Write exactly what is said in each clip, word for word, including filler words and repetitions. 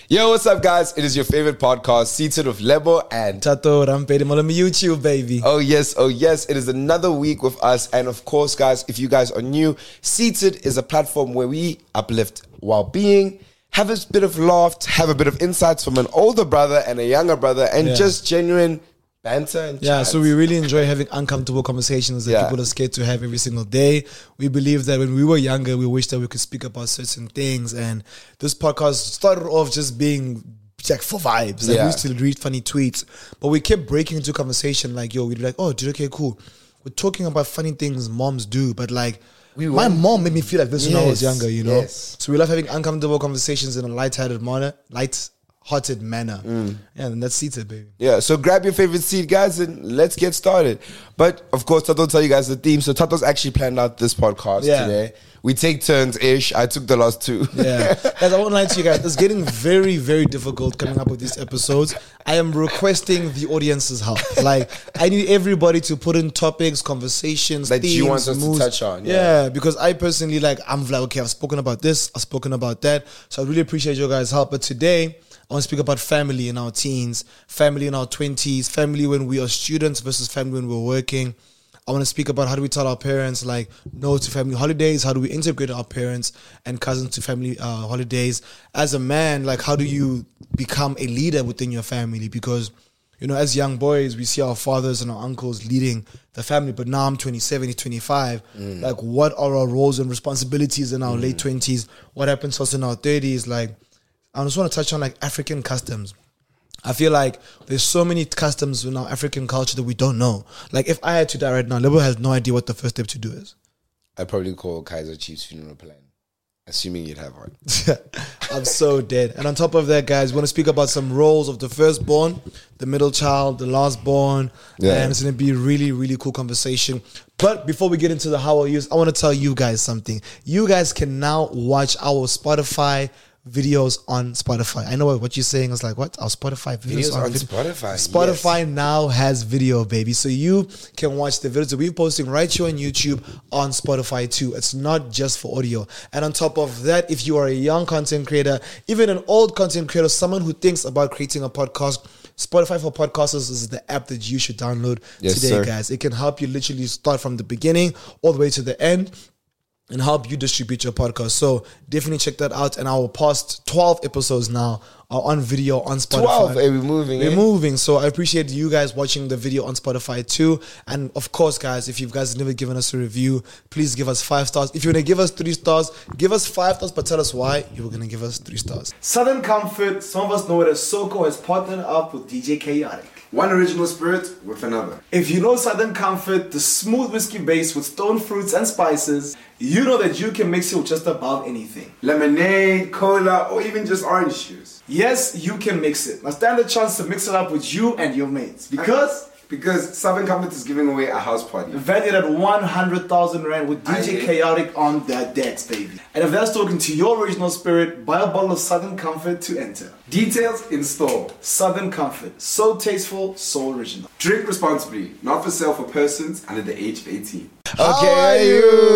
Yo, what's up, guys? It is your favorite podcast, Seated with Lebo and Tato Rampedi on YouTube, baby. Oh, yes. Oh, yes. It is another week with us. And of course, guys, if you guys are new, Seated is a platform where we uplift well-being, have a bit of laugh, have a bit of insights from an older brother and a younger brother, and Yeah. just genuine banter and Yeah, chat. so we really enjoy having uncomfortable conversations that Yeah. people are scared to have every single day. We believe that when we were younger, we wish that we could speak about certain things. And this podcast started off just being like for vibes. Like Yeah. we used to read funny tweets, but we kept breaking into conversation like, yo, we'd be like, oh, dude, okay, cool. We're talking about funny things moms do, but like, We my want- mom made me feel like this when I was Yes, younger, you know? yes. So we love having uncomfortable conversations in a light-hearted manner, light-hearted manner. Mm. Yeah, and that's Seated, baby. Yeah, so grab your favorite seat, guys, and let's get started. But, of course, Tato will tell you guys the theme. So Tato's actually planned out this podcast Yeah. today. We take turns-ish. I took the last two. Yeah, guys, I won't lie to you guys. It's getting very, very difficult coming up with these episodes. I am requesting the audience's help. Like, I need everybody to put in topics, conversations, That themes, you want us to moods. touch on, yeah. Yeah. because I personally, like, I'm like, okay, I've spoken about this, I've spoken about that. So I really appreciate your guys' help. But today, I want to speak about family in our teens, family in our twenties, family when we are students versus family when we're working. I want to speak about how do we tell our parents, like, no to family holidays? How do we integrate our parents and cousins to family uh, holidays? As a man, like, how do you become a leader within your family? Because, you know, as young boys, we see our fathers and our uncles leading the family. But now I'm twenty-seven, he's twenty-five. Mm. Like, what are our roles and responsibilities in our mm. late twenties? What happens to us in our thirties? Like, I just want to touch on, like, African customs. I feel like there's so many customs in our African culture that we don't know. Like, if I had to die right now, Lebo has no idea what the first step to do is. I'd probably call Kaiser Chiefs funeral plan, assuming you'd have one. I'm so dead. And on top of that, guys, we want to speak about some roles of the firstborn, the middle child, the last born. Yeah. And it's going to be a really, really cool conversation. But before we get into the how I use, I want to tell you guys something. You guys can now watch our Spotify videos on Spotify. I know what you're saying is like, what? Our Spotify videos, Videos on vid- Spotify. Spotify yes. now has video, baby. So you can watch the videos that we're posting right here on YouTube on Spotify too. It's not just for audio. And on top of that, if you are a young content creator, even an old content creator, someone who thinks about creating a podcast, Spotify for Podcasters is the app that you should download yes, today, sir. guys. It can help you literally start from the beginning all the way to the end and help you distribute your podcast. So definitely check that out. And our past twelve episodes now are on video on Spotify. twelve, hey, we're moving. We're eh? moving. So I appreciate you guys watching the video on Spotify too. And of course, guys, if you guys have never given us a review, please give us five stars. If you want to give us three stars, give us five stars, but tell us why you were going to give us three stars. Southern Comfort, some of us know it as Soko, has partnered up with D J Chaotic. One original spirit with another. If you know Southern Comfort, the smooth whiskey base with stone fruits and spices, you know that you can mix it with just about anything. Lemonade, cola, or even just orange juice. Yes, you can mix it. Now stand a chance to mix it up with you and your mates. Because Because Southern Comfort is giving away a house party. valued at one hundred thousand rand with D J Aye. Chaotic on their decks, baby. And if that's talking to your original spirit, buy a bottle of Southern Comfort to enter. Details in store. Southern Comfort. So tasteful, so original. Drink responsibly. Not for sale for persons under the age of eighteen. How Okay, are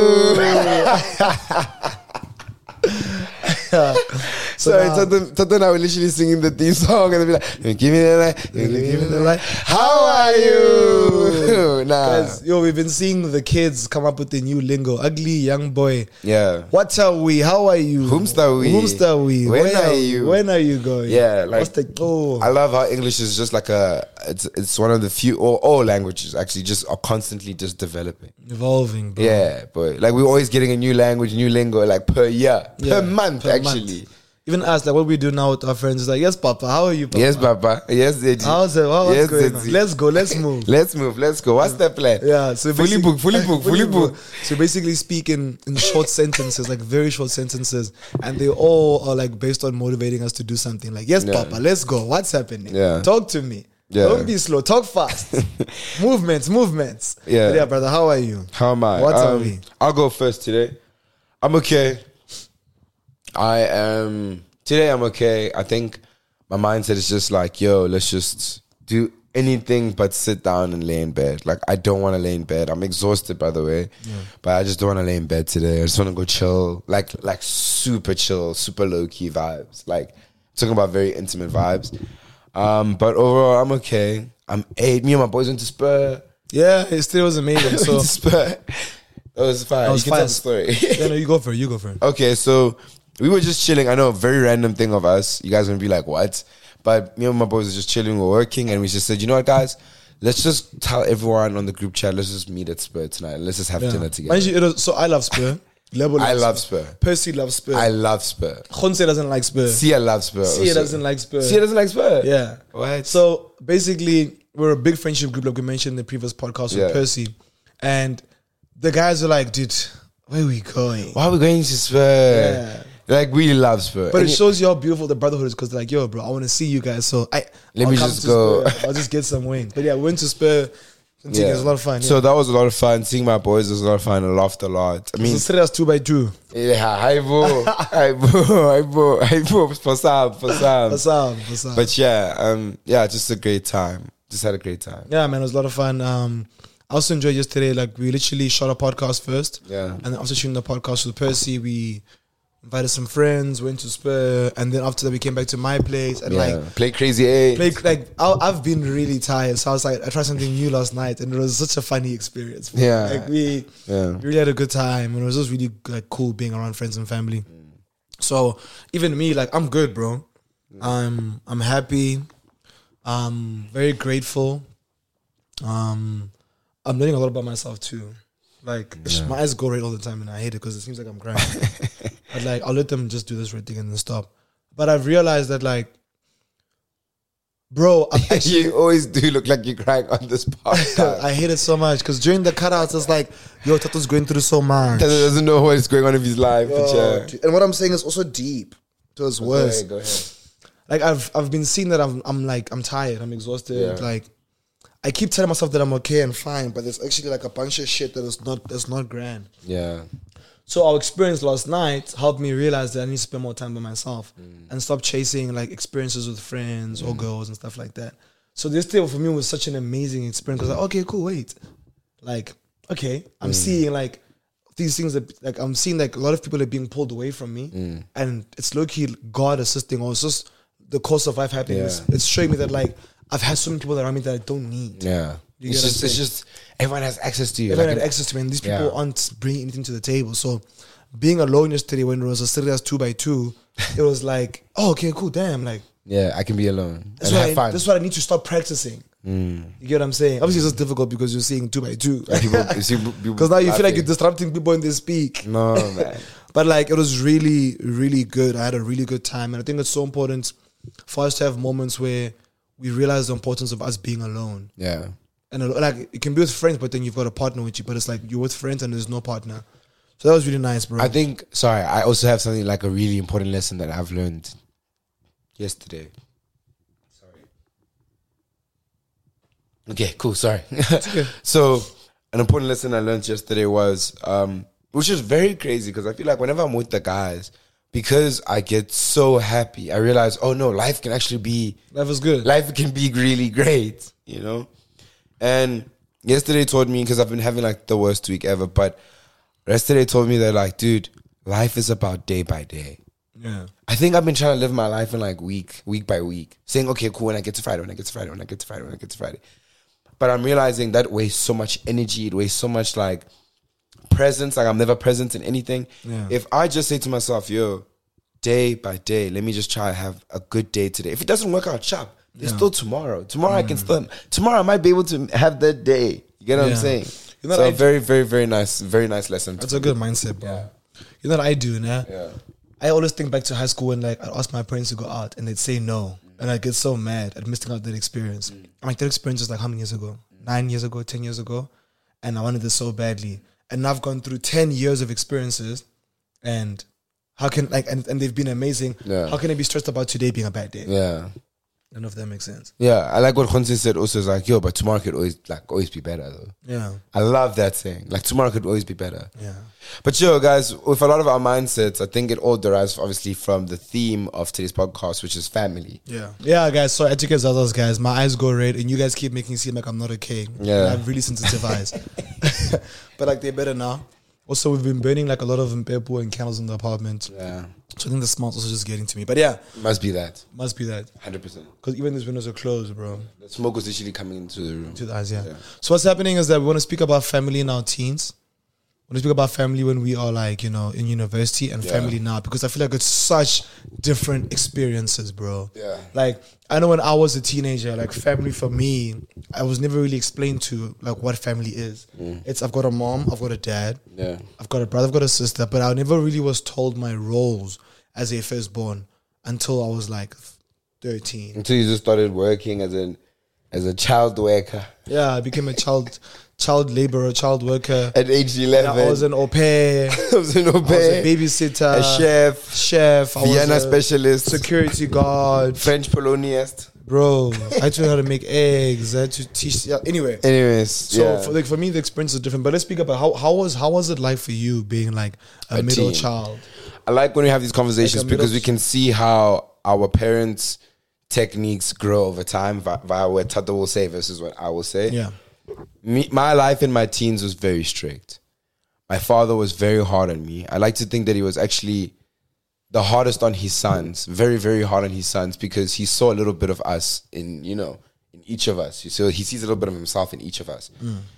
So, now- Tato and I were literally singing the theme song and they'd be like, give me the light, give me the light. How are you? Nah. Guys, yo, we've been seeing the kids come up with the new lingo. Ugly young boy. Yeah. What are we? How are you? Whomsta we? Whomsta we? When Where are you? When are you going? Yeah, like- What's the, oh. I love how English is just like a, it's it's one of the few, or all languages actually just are constantly just developing. Evolving, bro. Yeah, but like we're always getting a new language, new lingo, like per year, Yeah, per month per actually. month. Even us, like what we do now with our friends is like, yes, Papa, how are you, Papa? Yes, Papa. Yes, Deji. How's it? What, what's Yes, going Deji. on? Let's go, let's move. Let's move. Let's go. What's the plan? Yeah, so fully basic- booked, fully booked, fully booked. So basically speak in, in short sentences, like very short sentences, and they all are like based on motivating us to do something. Like, yes, Yeah. Papa, let's go. What's happening? Yeah. Talk to me. Yeah. Don't be slow. Talk fast. movements, movements. Yeah. But yeah, brother, how are you? How am I? What are Um, we? I'll go first today. I'm okay. I am today. I'm okay. I think my mindset is just like, yo, let's just do anything but sit down and lay in bed. Like, I don't want to lay in bed. I'm exhausted, by the way, yeah. but I just don't want to lay in bed today. I just want to go chill, like like super chill, super low key vibes. Like talking about very intimate vibes. Um, but overall, I'm okay. I'm eight. Me and my boys went to Spur. Yeah, it still was amazing. So went to Spur. That was fine. That was you can fine. tell the story. yeah, no, you go for it. You go for it. Okay, so we were just chilling. I know, a very random thing of us. You guys are gonna be like, what? But me and my boys were just chilling. We were working, and we just said, you know what, guys? Let's just tell everyone on the group chat. Let's just meet at Spur tonight. Let's just have Yeah. dinner together. Mind you, it was, so I love Spur. Lebo I loves love Spur. Percy loves Spur. I love Spur. Khonse doesn't like Spur. Sia loves Spur. Sia also. doesn't like Spur. Sia doesn't like Spur. Yeah. What? So basically, we're a big friendship group, like we mentioned in the previous podcast with Yeah. Percy. And the guys are like, dude, where are we going? Why are we going to Spur? Yeah. Like, really love Spur. But And it you- shows you how beautiful the brotherhood is because they're like, yo, bro, I want to see you guys. So I Let I'll me come just to go. Spur. I'll just get some wings. But yeah, we went to Spur. Yeah. It was a lot of fun. Yeah. So that was a lot of fun. Seeing my boys was a lot of fun. I laughed a lot. I mean, so straight us two by two. yeah, hi bro, hi bro, hi bro, hi bro, for some, for some. What's up? What's up? But yeah, um, yeah, just a great time. Just had a great time. Yeah, man, it was a lot of fun. Um, I also enjoyed yesterday. Like, we literally shot a podcast first. Yeah. And then after shooting the podcast with Percy, we invited some friends, went to Spur, and then after that, we came back to my place and Yeah. like Play Crazy Eight. Play, like I, I've been really tired, so I was like, I tried something new last night, and it was such a funny experience. Yeah. like we, Yeah. we really had a good time, and it was just really like cool being around friends and family. So even me, like I'm good, bro. I'm I'm happy. I'm very grateful. Um, I'm learning a lot about myself too. Like my eyes go red all the time, and I hate it because it seems like I'm crying. But like I'll let them just do this red thing and then stop. But I've realized that like, bro, I'm actually, You always do look like you're crying on this podcast. I hate it so much because during the cutouts, it's like, yo, Tato's going through so much. Tato doesn't know what is going on in his life. but Oh, yeah. dude. And what I'm saying is also deep. So it's worse. Go ahead, go ahead. Like I've I've been seeing that I'm I'm like I'm tired. I'm exhausted. Yeah. Like I keep telling myself that I'm okay and fine, but there's actually like a bunch of shit that is not that's not grand. Yeah. So our experience last night helped me realize that I need to spend more time by myself and stop chasing like experiences with friends or girls and stuff like that. So this day for me was such an amazing experience because like, okay, cool, wait. Like, okay, I'm seeing like these things that like I'm seeing like a lot of people are being pulled away from me and it's low-key God assisting or it's just the course of life happening. Yeah. It's, it's showing me that like I've had so many people around me that I don't need. Yeah. You It's get what just, I'm it's saying? just, everyone has access to you. Everyone Like had an- access to me, and these people Yeah. aren't bringing anything to the table. So, being alone yesterday when it was a serious two by two, it was like, oh, okay, cool, damn, like yeah, I can be alone that's and what have I, fun. that's what I need to start practicing. You get what I'm saying? Obviously, it's just difficult because you're seeing two by two. And people, you see people Because now you feel like laughing. you're disrupting people when they speak. No, man. But like, it was really, really good. I had a really good time, and I think it's so important for us to have moments where we realize the importance of us being alone. Yeah. And a lo- like it can be with friends, but then you've got a partner with you. But it's like you're with friends and there's no partner. So that was really nice, bro. I think, sorry, I also have something like a really important lesson that I've learned yesterday. Sorry. Okay, cool, sorry. So, an important lesson I learned yesterday was, um, which is very crazy because I feel like whenever I'm with the guys, because I get so happy, I realize, oh no, life can actually be, Life was good. life can be really great, you know? And yesterday taught me, because I've been having like the worst week ever, but yesterday told me that like, dude, life is about day by day. Yeah. I think I've been trying to live my life in like week, week by week, saying, okay, cool, when I get to Friday, when I get to Friday, when I get to Friday, when I get to Friday. But I'm realizing that wastes so much energy, it wastes so much like presence, like I'm never present in anything. Yeah. If I just say to myself, yo, day by day, let me just try to have a good day today. If it doesn't work out, chop. There's Yeah. still tomorrow. Tomorrow I can still, tomorrow I might be able to have that day. You get what Yeah. I'm saying? You know so what a I- very, very, very nice, very nice lesson. That's a good mindset, bro. Yeah. You know what I do, nah? Yeah. I always think back to high school when like I'd ask my parents to go out and they'd say no. And I get so mad at missing out that experience. I'm like, that experience was like how many years ago? Nine years ago, ten years ago. And I wanted this so badly. And now I've gone through ten years of experiences and how can like and, and they've been amazing. Yeah. How can I be stressed about today being a bad day? Yeah. I don't know if that makes sense. Yeah. I like what Khonse said also is like, yo, but tomorrow could always like always be better though. Yeah. I love that saying. Like tomorrow could always be better. Yeah. But yo, guys, with a lot of our mindsets, I think it all derives obviously from the theme of today's podcast, which is family. Yeah. Yeah, guys. So etiquette others, guys. My eyes go red and you guys keep making it seem like I'm not okay. Yeah. I have really sensitive eyes. But like they're better now. Also, we've been burning like a lot of mpepu and candles in the apartment. Yeah. So I think the smell's also just getting to me. But yeah, Must be that. must be that. one hundred percent. Because even these windows are closed, bro. The smoke was literally coming into the room. To the eyes, yeah. Yeah. So what's happening is that we want to speak about family in our teens. We want to speak about family when we are like, you know, in university and Yeah. family now. Because I feel like it's such different experiences, bro. Yeah. Like, I know when I was a teenager, like family for me, I was never really explained to like what family is. Mm. It's I've got a mom, I've got a dad, Yeah. I've got a brother, I've got a sister, but I never really was told my roles as a firstborn until I was like thirteen. Until you just started working as an as a child worker Yeah, I became a child child laborer, child worker. at age Yeah, eleven. I was an au pair, I was an au I was a pair, babysitter, a chef, chef, I Vienna was a specialist, security guard. French poloniest. Bro, I had to know how to make eggs. I had to teach. Yeah, anyway, Anyways, so yeah. for, like for me, the experience is different. But let's speak about how how was how was it like for you being like a, A middle teen. child? I like when we have these conversations Like a middle because we can see how our parents' techniques grow over time via, via what Tata will say versus what I will say. Yeah, Me, my life in my teens was very strict. My father was very hard on me. I like to think that he was actually the hardest on his sons, very, very hard on his sons because he saw a little bit of us in, you know, in each of us. So he sees a little bit of himself in each of us.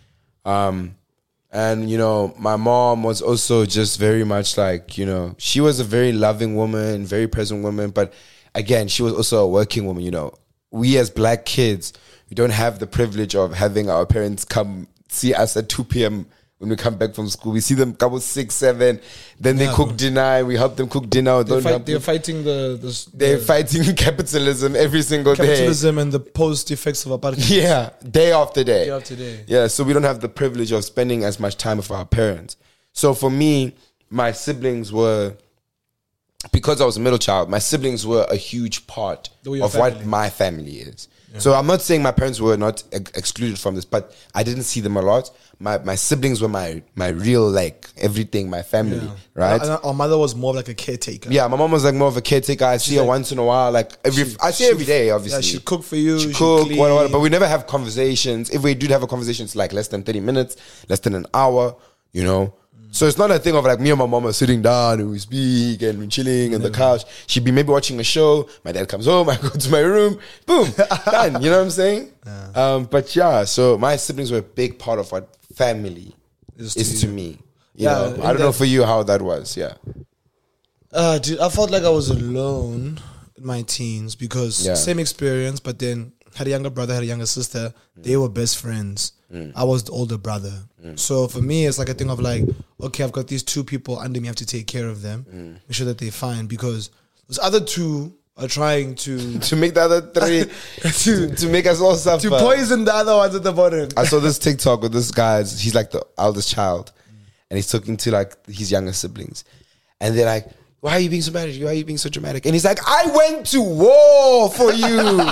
Um, and, you know, my mom was also just very much like, you know, she was a very loving woman, very present woman. But again, she was also a working woman, you know. We as black kids, we don't have the privilege of having our parents come see us at two p.m. when we come back from school. We see them couple six, seven, then they Yeah, cook bro. dinner, we help them cook dinner. they're, Don't fight, help they're them. fighting the, the They're the fighting capitalism every single capitalism and the post effects of apartheid. day. Yeah, day after day. Day after day. Yeah, so we don't have the privilege of spending as much time with our parents. So for me, my siblings were, because I was a middle child, my siblings were a huge part They were your of what family. my family is. So I'm not saying my parents were not ex- excluded from this, but I didn't see them a lot. My my siblings were my my real, like, everything, my family, Yeah. right? And our mother was more like a caretaker. Yeah, my mom was like more of a caretaker. I see her like- once in a while, like every She- I see she- her every day, obviously. Yeah, she'd cook for you. She she'd cook, clean. whatever, but we never have conversations. If we did have a conversation, it's like less than thirty minutes, less than an hour, you know. So it's not a thing of like me and my mom are sitting down and we speak and we're chilling on the couch. She'd be maybe watching a show. My dad comes home. I go to my room. Boom, done. You know what I'm saying? Yeah. Um, but yeah, so my siblings were a big part of what family Is is to to, you. me. You Yeah, know? in I don't know that- for you how that was. Yeah. Uh, dude, I felt like I was alone in my teens because Yeah. same experience, but then had a younger brother, had a younger sister. They were best friends. I was the older brother. So for me, it's like a thing of like, okay, I've got these two people under me. I have to take care of them, make sure that they're fine because those other two are trying to To make the other three, to, to make us all suffer. to poison the other ones at the bottom. I saw this TikTok with this guy. He's like the eldest child, and he's talking to like his younger siblings, and they're like, "Why are you being so mad at you? Why are you being so dramatic?" And he's like, "I went to war for you.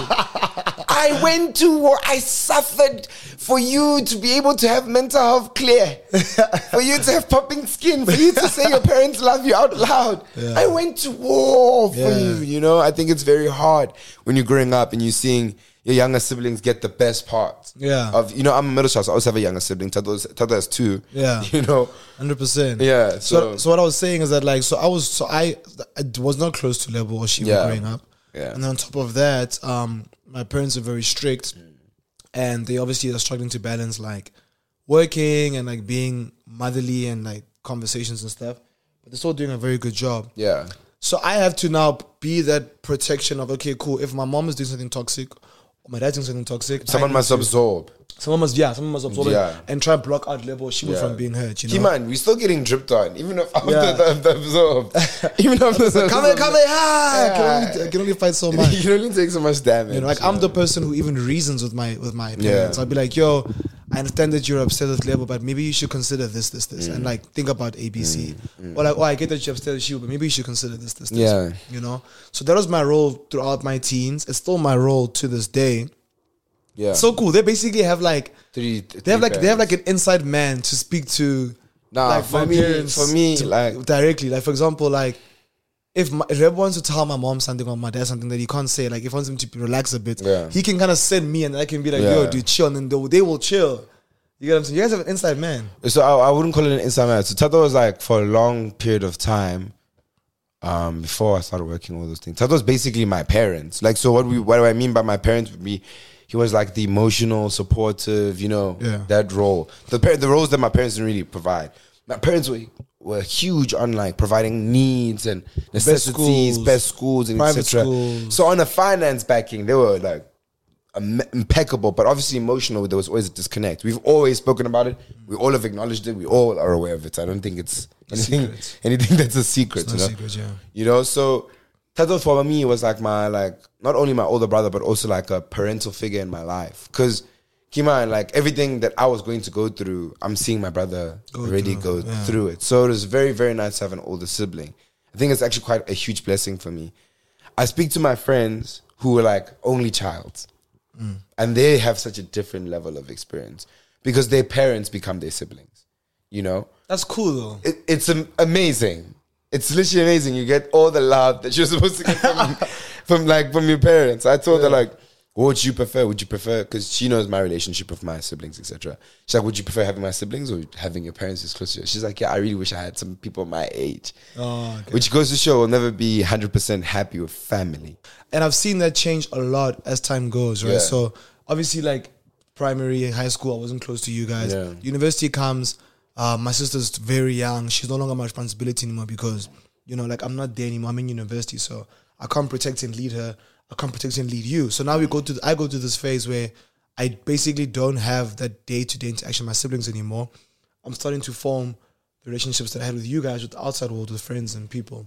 I went to war. I suffered for you to be able to have mental health clear, for you to have popping skin, for you to say your parents love you out loud. Yeah. I went to war for Yeah. you." You know, I think it's very hard when you're growing up and you're seeing your younger siblings get the best part. Yeah. Of, you know, I'm a middle child, so I also have a younger sibling. Tata Tata has two. Yeah. You know. Hundred percent. Yeah, So, so- so what I was saying is that like, so I was, so I, I was not close to Lebo or Shiva Yeah. growing up. Yeah. And then on top of that, um, my parents are very strict, and they obviously are struggling to balance like working and like being motherly and like conversations and stuff. But they're still doing a very good job. Yeah. So I have to now be that protection of, okay, cool. If my mom is doing something toxic, or my dad's doing something toxic, Someone I need must to- absorb. Someone must, yeah, someone must absorb Yeah. it and try and block out Lebo or Shiva Yeah. from being hurt. You know. Key man, we're still getting dripped on, even if after Yeah. the, the absorbed. Even after the Come here, come here, ah, I can Yeah. only, I can only fight so much. You can only take so much damage. You know, like I'm the person who even reasons with my with my parents. Yeah. I'll be like, yo, I understand that you're upset with Lebo, but maybe you should consider this, this, this, and like think about A B C. Or like, oh, I get that you're upset with you, but maybe you should consider this, this, this. Yeah. You know? So that was my role throughout my teens. It's still my role to this day. Yeah. So cool. They basically have like three, they have like they have like an inside man to speak to. Nah, like for my me- parents for me, to- like- directly. Like for example, like if my, if Reb wants to tell my mom something or my dad something that he can't say, like if he wants him to relax a bit, Yeah. he can kind of send me and I can be like, Yeah. yo, dude, chill, and then they, they will chill. You get what I'm saying? You guys have an inside man. So I, I wouldn't call it an inside man. So Tato was like for a long period of time, um, before I started working all those things. Tato was basically my parents. Like, so what we what do I mean by my parents would be, he was like the emotional, supportive, you know, Yeah. that role. The the roles that my parents didn't really provide. My parents were were huge on like providing needs and necessities, schools, best schools, and et private cetera. schools. So on the finance backing, they were like im- impeccable, but obviously emotional. There was always a disconnect. We've always spoken about it. We all have acknowledged it. We all are aware of it. I don't think it's anything secret. anything that's a secret. It's you no know? secret, yeah. You know, so Tato for me was like my like not only my older brother, but also like a parental figure in my life. Because keep in mind, like everything that I was going to go through, I'm seeing my brother Go already through, go yeah. through it. So it was very, very nice to have an older sibling. I think it's actually quite a huge blessing for me. I speak to my friends who were like only child, mm. and they have such a different level of experience because their parents become their siblings. You know, That's cool though. it, it's am- amazing. It's literally amazing. You get all the love that you're supposed to get from, from like from your parents. I told Yeah. her like, what would you prefer? Would you prefer? Because she knows my relationship with my siblings, et cetera. She's like, would you prefer having my siblings or having your parents as close to you? She's like, yeah, I really wish I had some people my age. Oh, okay. Which goes to show we'll never be one hundred percent happy with family. And I've seen that change a lot as time goes, right? Yeah. So obviously, like primary, high school, I wasn't close to you guys. Yeah. University comes, uh, my sister's very young. She's no longer my responsibility anymore because, you know, like I'm not there anymore. I'm in university, so I can't protect and lead her. I can't protect and lead you. So now we go to, I go to this phase where I basically don't have that day-to-day interaction with my siblings anymore. I'm starting to form the relationships that I had with you guys, with the outside world, with friends and people.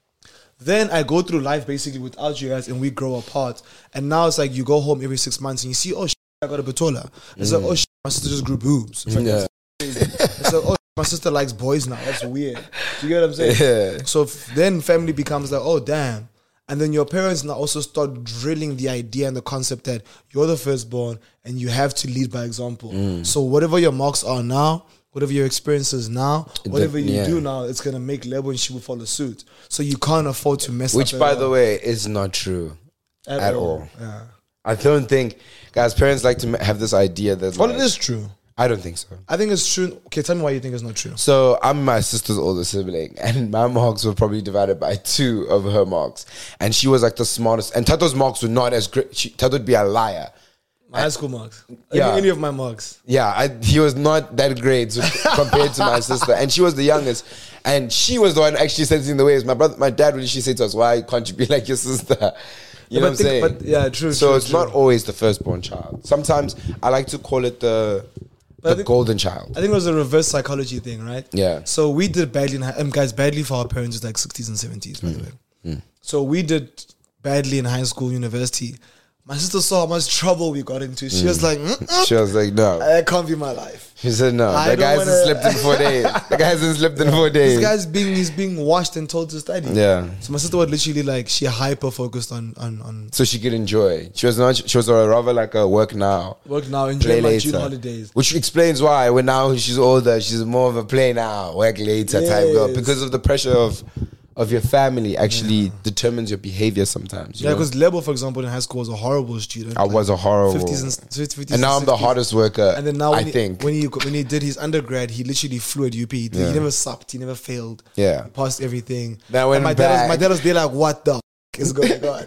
Then I go through life basically without you guys and we grow apart. And now it's like you go home every six months and you see, oh, shit, I got a batola. It's like, oh, shit, my sister just grew boobs. It's like, Yeah. it's like, oh, my sister likes boys now. That's weird. Do you get what I'm saying? Yeah. So f- then family becomes like, oh, damn. And then your parents now also start drilling the idea and the concept that you're the firstborn and you have to lead by example. Mm. So whatever your marks are now, whatever your experiences now, whatever you yeah. do now, it's going to make Lebo and she will follow suit. So you can't afford to mess Which, up. by at the all. way, is not true At, at all. all. Yeah. I don't think, guys, parents like to ma- have this idea that Well, like, it is true. I don't think so. I think it's true. Okay, tell me why you think it's not true. So I'm my sister's older sibling, and my marks were probably divided by two of her marks, and she was like the smartest. And Tato's marks were not as great. She, Tato would be a liar. My high school marks. Yeah. Any, any of my marks. Yeah, I, he was not that great so- compared to my sister, and she was the youngest, and she was the one actually setting the ways. My brother, my dad would usually say to us, "Why can't you be like your sister?" You Yeah, know but what I'm think- saying? but yeah, true, So true, it's true. not always the firstborn child. Sometimes I like to call it the But I the think- golden child. I think it was a reverse psychology thing, right? Yeah. So we did badly, in high, um, guys, badly for our parents is like sixties and seventies, by the way. Mm. So we did badly in high school, university. My sister saw how much trouble we got into. She was like, Mm-mm, She was like, "No." that can't be my life. She said, "No, I that don't guy hasn't wanna- slept in four days. That guy hasn't slept in four days." This guy's being, he's being washed and told to study. Yeah. So my sister was literally like, she hyper focused on, on, on So she could enjoy. She was not. She was rather like a work now, work now, enjoy play my later. June holidays. Which explains why when now she's older, she's more of a play now, work later type girl Yes. because of the pressure of of your family actually determines your behavior sometimes. you Yeah, know? because Lebo, for example, in high school was a horrible student. I was a horrible. fifties and, fifties and now I'm the sixties. hardest worker. And then now, when I he, think. when he when he did his undergrad, he literally flew at U P. He, Yeah. he never supped. He never failed. Yeah. He passed everything. Now when And my I'm dad, was, back- my dad was there like, "What the f- is going on?"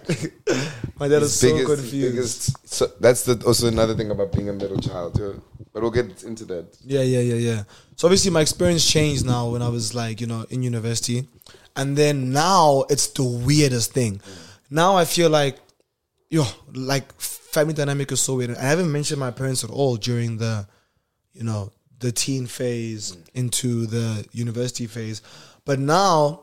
My dad was so Biggest- confused. biggest- so that's the, also another thing about being a middle child too. But we'll get into that. Yeah, yeah, yeah, yeah. So obviously, my experience changed now when I was like, you know, in university, and then now it's the weirdest thing. Now I feel like, yo, like family dynamic is so weird. I haven't mentioned my parents at all during the, you know, the teen phase into the university phase, but now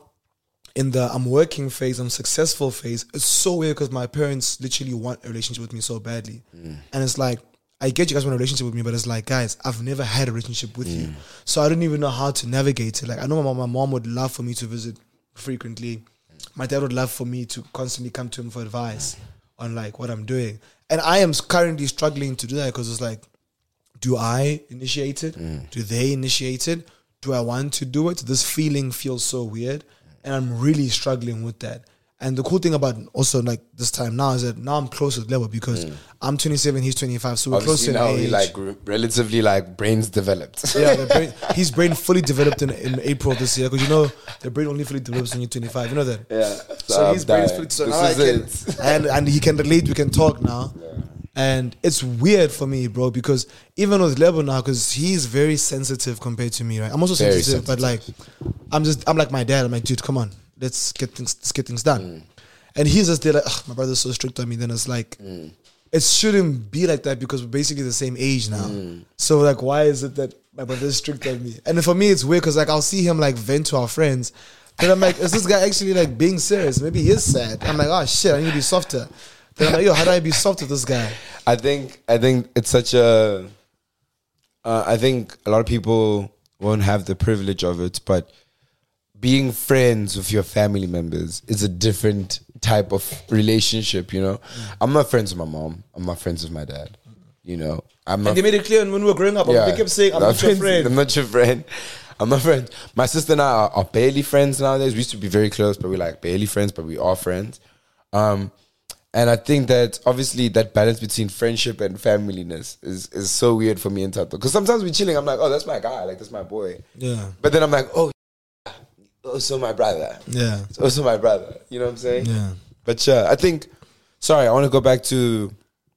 in the I'm working phase, I'm successful phase, it's so weird because my parents literally want a relationship with me so badly, and it's like, I get you guys want a relationship with me, but it's like, guys, I've never had a relationship with you. So I don't even know how to navigate it. Like, I know my mom, my mom would love for me to visit frequently. My dad would love for me to constantly come to him for advice on like what I'm doing. And I am currently struggling to do that because it's like, do I initiate it? Do they initiate it? Do I want to do it? This feeling feels so weird. And I'm really struggling with that. And the cool thing about also like this time now is that now I'm close with Lebo because mm. I'm twenty-seven, he's twenty-five, so we're Obviously close in now age. we like re- relatively like brains developed. Yeah, the brain, his brain fully developed in, in April this year because you know the brain only fully develops when you're twenty-five. You know that. Yeah. So, So his brain is fully. So now I can, and and he can relate. We can talk now. Yeah. And it's weird for me, bro, because even with Lebo now, because he's very sensitive compared to me, right? I'm also sensitive, sensitive, but like, I'm just, I'm like my dad. I'm like, dude, come on, let's get things, let's get things done. Mm. And he's just there like, my brother's so strict on me. Then it's like, mm. it shouldn't be like that because we're basically the same age now. Mm. So like, why is it that my brother's strict on me? And for me, it's weird because like I'll see him like vent to our friends, and I'm like, is this guy actually like being serious? Maybe he is sad. I'm like, oh shit, I need to be softer. Then I'm like, yo, how do I be soft with this guy? I think I think it's such a. Uh, I think a lot of people won't have the privilege of it, but being friends with your family members is a different type of relationship. You know, mm. I'm not friends with my mom. I'm not friends with my dad. You know, I'm. And they made it clear when we were growing up. Yeah, they kept saying, "I'm not your friend. I'm not your friend. I'm not friends." My sister and I are, are barely friends nowadays. We used to be very close, but we're like barely friends, but we are friends. Um. And I think that obviously that balance between friendship and familiness is, is so weird for me and Tato. Because sometimes we're chilling, I'm like, oh, that's my guy, like that's my boy. Yeah. But then I'm like, oh, also my brother. Yeah. It's also my brother. You know what I'm saying? Yeah. But yeah, I think, sorry, I want to go back to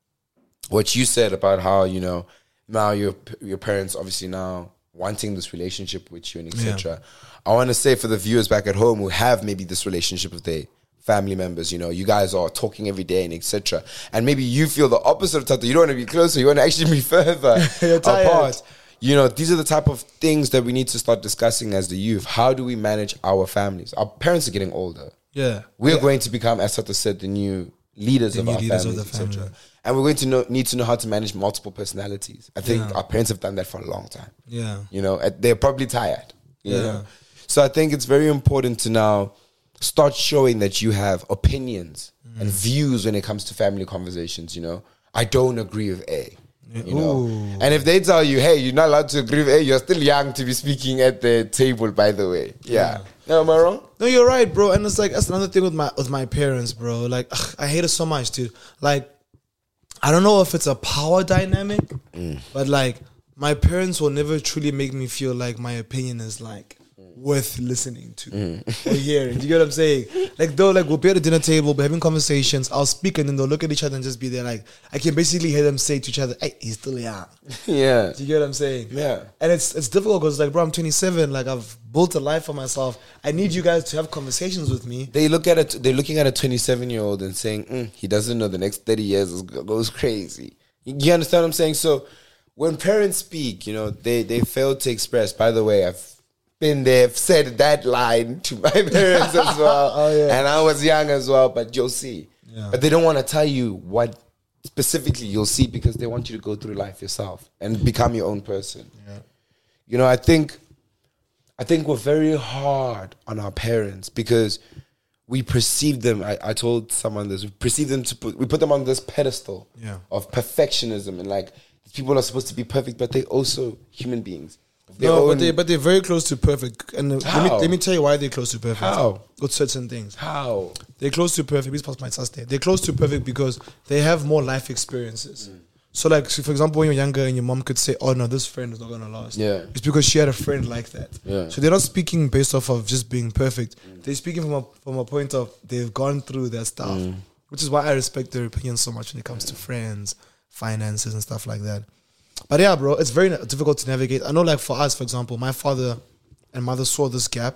what you said about how, you know, now your your parents obviously now wanting this relationship with you and et cetera. Yeah. I want to say for the viewers back at home who have maybe this relationship with their family members, you know, you guys are talking every day and et cetera. And maybe you feel the opposite of Tato. You don't want to be closer. You want to actually be further apart. You know, these are the type of things that we need to start discussing as the youth. How do we manage our families? Our parents are getting older. Yeah. We're yeah. going to become, as Tato said, the new leaders the of new our leaders families, of the family. et cetera. And we're going to know, need to know how to manage multiple personalities. I think yeah. our parents have done that for a long time. Yeah. You know, they're probably tired. You yeah. know? So I think it's very important to now start showing that you have opinions mm. and views when it comes to family conversations, you know. I don't agree with A, you know. Ooh. And if they tell you, hey, you're not allowed to agree with A, you're still young to be speaking at the table, by the way. Yeah. yeah. No, am I wrong? No, you're right, bro. And it's like, that's another thing with my with my parents, bro. Like, ugh, I hate it so much, dude. Like, I don't know if it's a power dynamic, mm. but like, my parents will never truly make me feel like my opinion is like, worth listening to mm. or hearing. Do you get what I'm saying? Like, though, like, we'll be at a dinner table, we're having conversations, I'll speak and then they'll look at each other and just be there. Like, I can basically hear them say to each other, hey, he's still young. Yeah. Do you get what I'm saying? Yeah. And it's it's difficult because, like, bro, I'm twenty-seven. Like, I've built a life for myself. I need you guys to have conversations with me. They look at it, they're looking at a twenty-seven-year-old and saying, mm, he doesn't know the next thirty years goes crazy. You, you understand what I'm saying? So, when parents speak, you know, they, they fail to express, by the way, I've been there, said that line to my parents as well. Oh, yeah. And I was young as well, but you'll see. Yeah. But they don't want to tell you what specifically you'll see because they want you to go through life yourself and become your own person. Yeah. You know, I think I think we're very hard on our parents because we perceive them, I, I told someone this, we perceive them to put, we put them on this pedestal yeah. of perfectionism and like people are supposed to be perfect, but they're also human beings. No, but they but they're very close to perfect. And let me let me tell you why they're close to perfect. How? With certain things. How? They're close to perfect. Please pass my test there. They're close to perfect because they have more life experiences. Mm. So like, so for example, when you're younger and your mom could say, oh no, this friend is not gonna last. Yeah. It's because she had a friend like that. Yeah. So they're not speaking based off of just being perfect. Mm. They're speaking from a from a point of they've gone through their stuff. Mm. Which is why I respect their opinions so much when it comes to friends, finances and stuff like that. But yeah, bro, it's very difficult to navigate. I know, like, for us, for example, my father and mother saw this gap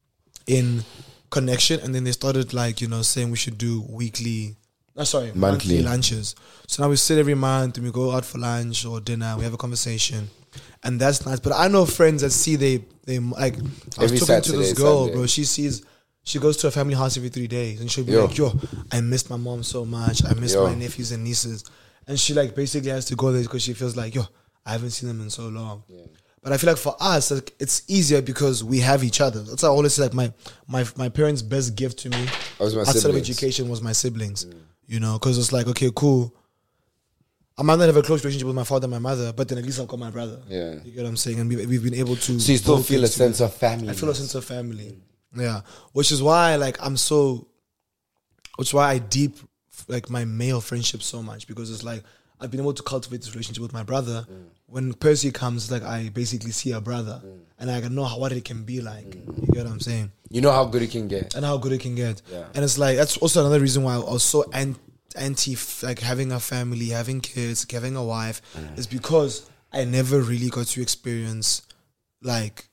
in connection, and then they started, like, you know, saying we should do weekly, no, sorry, monthly. monthly lunches. So now we sit every month and we go out for lunch or dinner, we have a conversation, and that's nice. But I know friends that see they, they like, I was every talking Saturday, to this girl, Sunday. bro, she sees, she goes to a family house every three days, and she'll be yo. like, yo, I missed my mom so much, I missed yo. my nephews and nieces. And she like basically has to go there because she feels like, yo, I haven't seen them in so long. Yeah. But I feel like for us, like, it's easier because we have each other. That's why I always say, like, my my my parents' best gift to me outside of education was my siblings. Mm. You know, because it's like, okay, cool. I might not have a close relationship with my father and my mother, but then at least I've got my brother. Yeah. You get what I'm saying? And we, we've been able to... So you still feel a sense of family? I feel a sense of family. Mm. Yeah. Which is why, like, I'm so... which is why I deep like my male friendship so much, because it's like I've been able to cultivate this relationship with my brother. Mm. When Percy comes, like I basically see a brother, mm. and I know how, what it can be like. Mm. You get what I'm saying? You know how good it can get, and how good it can get. Yeah. And it's like that's also another reason why I was so an- anti like having a family, having kids, having a wife, mm. is because I never really got to experience like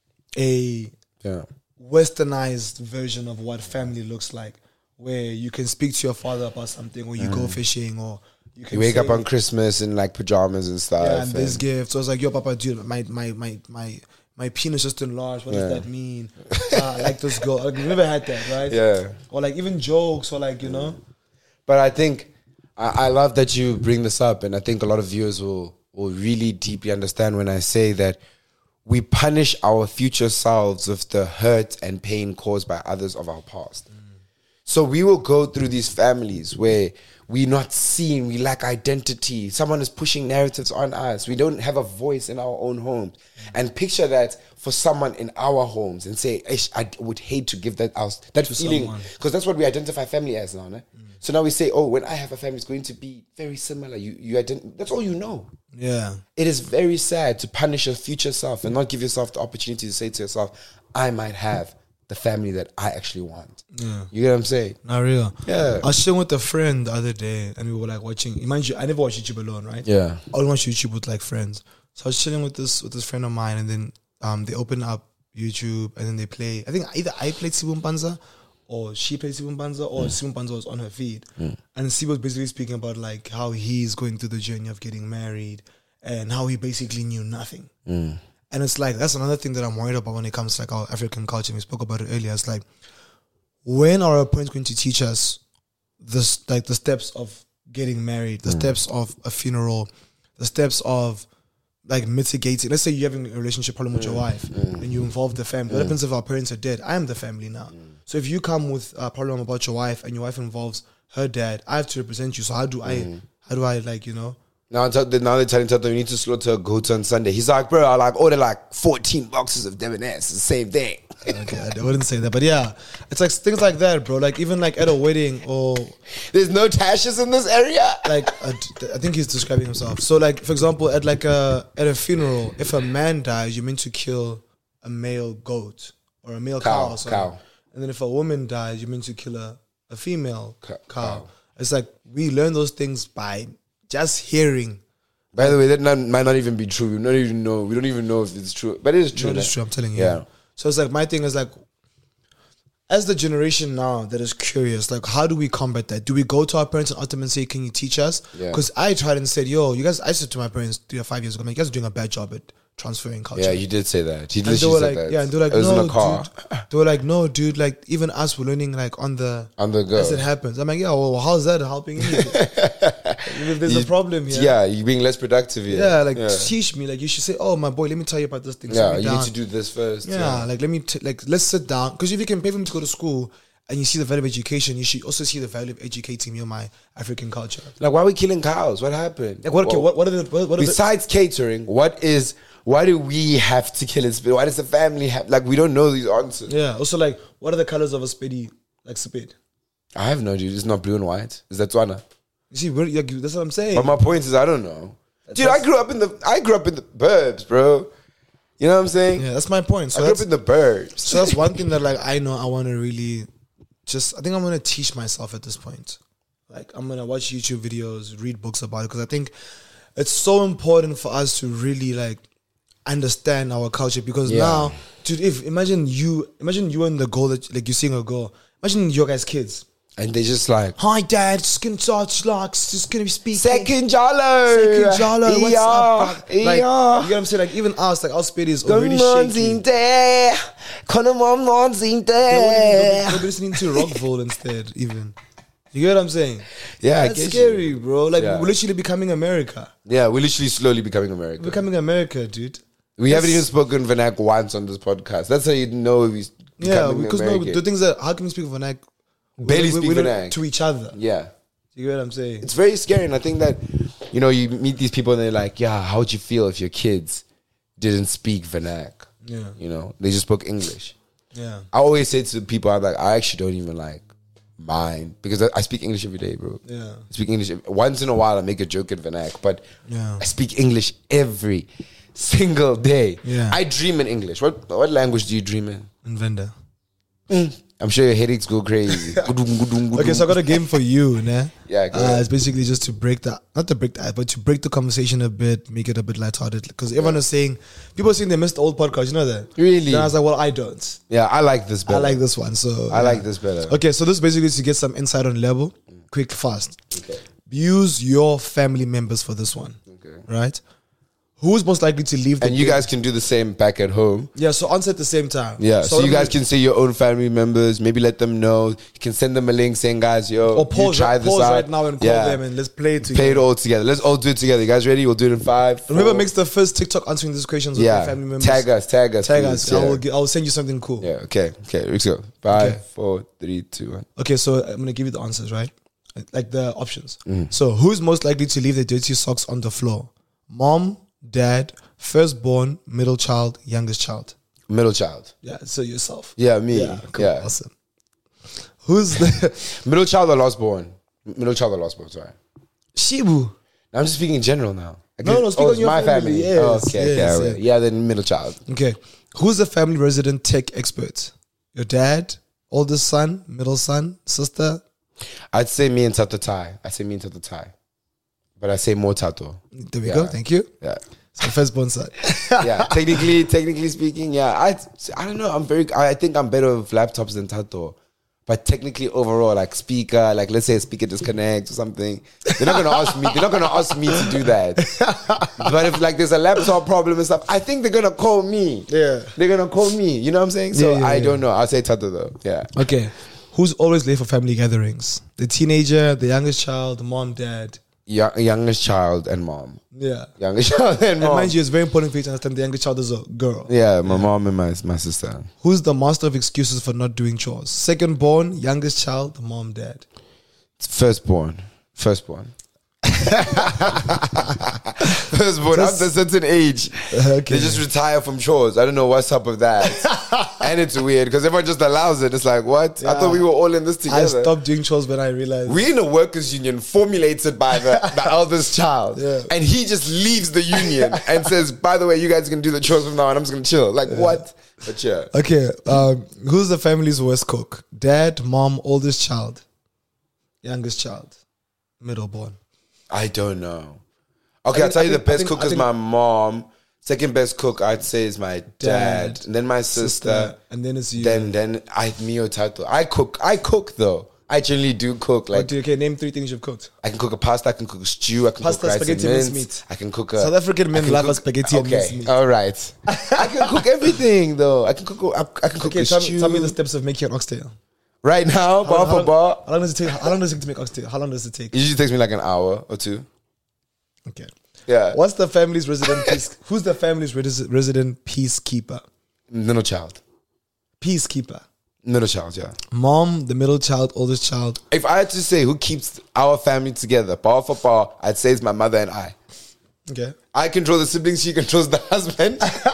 a yeah. westernized version of what family looks like, where you can speak to your father about something, or you mm. go fishing, or you, can you wake say, up on Christmas in like pajamas and stuff. Yeah, and, and this gift. So I was like, yo, Papa, dude, my my my my my penis just enlarged. What yeah. does that mean? uh, I like this girl. Like, we never had that, right? Yeah. Or like even jokes, or like, you know. But I think I, I love that you bring this up, and I think a lot of viewers will will really deeply understand when I say that we punish our future selves with the hurt and pain caused by others of our past. Mm. So we will go through these families where we're not seen, we lack identity, someone is pushing narratives on us, we don't have a voice in our own homes. Mm. And picture that for someone in our homes and say, I would hate to give that out, that to feeling, because that's what we identify family as now. Ne? Mm. So now we say, oh, when I have a family, it's going to be very similar. You, you ident- That's all you know. Yeah. It is very sad to punish your future self and not give yourself the opportunity to say to yourself, I might have the family that I actually want. Yeah. You get what I'm saying? Not real. Yeah. I was sitting with a friend the other day, and we were like watching, mind you, I never watch YouTube alone, right? Yeah. I only watch YouTube with like friends. So I was chilling with this with this friend of mine, and then um they open up YouTube, and then they play, I think either I played Sibum Panza, or she played Sibum Panza, or mm. Sibum Panza was on her feed. Mm. And Sibum was basically speaking about like how he's going through the journey of getting married, and how he basically knew nothing. Mm. And it's like, that's another thing that I'm worried about when it comes to like our African culture. We spoke about it earlier. It's like, when are our parents going to teach us this, like the steps of getting married, the mm. steps of a funeral, the steps of like mitigating? Let's say you're having a relationship problem with mm. your wife mm. and you involve the family. Mm. What happens if our parents are dead? I am the family now. Mm. So if you come with a problem about your wife and your wife involves her dad, I have to represent you. So how do I, mm. how do I like, you know? Now, now they're telling Tato, you need to slaughter a goat on Sunday. He's like, bro, I like order like fourteen boxes of debonair. It's the same thing. Okay, I wouldn't say that, but yeah, it's like things like that, bro. Like even like at a wedding, or there's no Tashes in this area. Like I, I think he's describing himself. So like for example, at like a at a funeral, if a man dies, you're meant to kill a male goat or a male cow. Cow. cow. And then if a woman dies, you're meant to kill a, a female cow. cow. It's like we learn those things by just hearing. By the way, that not, might not even be true. We don't even know. We don't even know if it's true, but it is true. No, it's true. I'm telling you. Yeah. So it's like my thing is like, as the generation now that is curious, like how do we combat that? Do we go to our parents and ultimately say, "Can you teach us?" Because yeah. I tried and said, "Yo, you guys." I said to my parents three or five years ago, "Man, you guys are doing a bad job at transferring culture." Yeah, you did say that. You and they were like, that. yeah, and they were like, it was no, in a car. Dude. They were like, no, dude, like even us, we're learning like on the on the go as it happens. I'm like, yeah, well, how's that helping you? If there's you, a problem here, yeah, you're being less productive here. Yeah, like yeah. teach me. Like you should say, oh, my boy, let me tell you about this thing. Yeah, you down. need to do this first. Yeah, yeah. like let me t- like let's sit down, because if you can pay for me to go to school and you see the value of education, you should also see the value of educating me on my African culture. Like, why are we killing cows? What happened? Like, what? Okay, what, what are the what, what are besides the, catering? What is? Why do we have to kill a spade? Why does the family have? Like, we don't know these answers. Yeah. Also, like, what are the colors of a spade? Like spade. I have no idea. It's not blue and white. Is that Tswana? You see, like, that's what I'm saying. But my point is, I don't know. That's Dude, I grew up in the. I grew up in the burbs, bro. You know what I'm saying? Yeah, that's my point. So I grew up in the burbs. So that's one thing that, like, I know I want to really. Just, I think I'm going to teach myself at this point. Like, I'm going to watch YouTube videos, read books about it, because I think it's so important for us to really, like, understand our culture. Because yeah. now, dude, if, imagine you, imagine you and the girl that, like, you're seeing a girl. Imagine your guys' kids. And they just like, hi, Dad, just gonna start, like, just gonna be speaking. Second Jalo. Second Jalo. What's yeah. up? Like, yeah. you know what I'm saying? Like, even us, like, our spirit is already shaking. There. They're listening to Rockville instead, even. You get what I'm saying? Yeah, that's scary, you. bro. Like, yeah. we're literally becoming America. Yeah, we're literally slowly becoming America. We're becoming America, dude. We that's, haven't even spoken Vernac once on this podcast. That's how you know we're yeah, because American. no, the things that, how can we speak Vernac? Barely we, speak we Vernac. To each other. Yeah. You get what I'm saying? It's very scary, and I think that, you know, you meet these people and they're like, yeah, how would you feel if your kids didn't speak Vernac? Yeah. You know, they just spoke English. Yeah. I always say to people, I'm like, I actually don't even like mine, because I, I speak English every day, bro. Yeah. I speak English. Once in a while, I make a joke at Vernac, but Yeah. I speak English every single day. Yeah. I dream in English. What what language do you dream in? In Venda. I'm sure your headaches go crazy. Okay, so I got a game for you, nah? Yeah, go uh, ahead. it's basically just to break the, not to break the ice, but to break the conversation a bit, make it a bit lighthearted. Because everyone is saying, people are saying they missed the old podcast, you know that? Really? Then I was like, well, I don't. Yeah, I like this better. I like this one, so. I yeah. like this better. Okay, so this is basically to get some insight on level, quick, fast. Okay. Use your family members for this one, Okay. right? Who's most likely to leave the And you game? guys can do the same back at home. Yeah, so answer at the same time. Yeah, so, what you I'm guys gonna- can see your own family members. Maybe let them know. You can send them a link saying, guys, yo, Or pause, you try right, this pause out. right now and call Yeah. them and let's play it together. Play it all together. Let's all do it together. You guys ready? We'll do it in five. Whoever four- makes the first TikTok answering these questions with yeah, their family members. tag us, tag us, Tag please. us. Yeah. I will, gi- I will send you something cool. yeah, okay, okay. Let's go. Five, Okay. four, three, two, one. Okay, so I'm gonna give you the answers, right? Like the options. Mm. So who's most likely to leave their dirty socks on the floor? Mom, dad, firstborn, middle child, youngest child. Middle child. Yeah, so yourself. Yeah, me. Yeah, cool, yeah. awesome. Who's the Middle child or last born? Middle child or last born, sorry. Shibu? I'm just speaking in general now. I No, guess- no, speak oh, on it's your my family. family. Yes, Oh, okay, yes, okay. yeah. Yeah. yeah, then middle child. Okay. Who's the family resident tech expert? Your dad, oldest son, middle son, sister? I'd say me and Tato Tai. I'd say me and Tato Tai. But I say more Tato. There we Yeah. go. Thank you. Yeah. So firstborn son. Yeah. technically, technically speaking, yeah. I I don't know. I'm very I think I'm better with laptops than Tato. But technically overall, like speaker, like let's say a speaker disconnects or something. They're not gonna ask me, they're not gonna ask me to do that. But if like there's a laptop problem and stuff, I think they're gonna call me. Yeah. They're gonna call me. You know what I'm saying? So Yeah, yeah, I yeah. don't know. I'll say Tato though. Yeah. Okay. Who's always late for family gatherings? The teenager, the youngest child, mom, dad. Young, youngest child and mom. Yeah. Youngest child and And mom. mind you, it's very important for you to understand the youngest child is a girl. Yeah, my mom and my my sister. Who's the master of excuses for not doing chores? Second born, youngest child, mom, dad. Firstborn. Firstborn. Firstborn. Just- After a certain age, Okay. they just retire from chores. I don't know what's up with that. And it's weird because everyone just allows it. It's like, what? I Yeah. thought we were all in this I together. stopped doing chores when I realized. We're in a workers' union formulated by the, the eldest child. Yeah. And he just leaves the union and says, by the way, you guys can do the chores from now on. I'm just going to chill. Like, what? But yeah. Okay. Um, who's the family's worst cook? Dad, mom, oldest child, youngest child, middle born. I don't know. Okay, I I'll think- tell I you the think- I best think- cook I is think- my mom. Second best cook I'd say is my dad. Dad, and then my sister. and then it's you. Then then I me or Tato. I cook. I cook though. I generally do cook. Like Okay, okay, name three things you've cooked. I can cook a pasta. I can cook a stew. I can Pasta, cook rice spaghetti, and mince mince. meat. I can cook a South African men I can love a cook- spaghetti and okay, mince meat. all right. I can cook everything though. I can cook. I, I can cook Okay, a tell stew. me, tell me the steps of making an oxtail. right now, bar how, for long, bar. how long does it take? How long does it take to make oxtail? How long does it take? It usually takes me like an hour or two. Okay. Yeah. What's the family's resident peace? Who's the family's res- resident peacekeeper? Middle child. Peacekeeper. Middle child. Yeah. Mom, the middle child, oldest child. If I had to say who keeps our family together, bar for bar, I'd say it's my mother and I. Okay. I control the siblings, she controls the husband.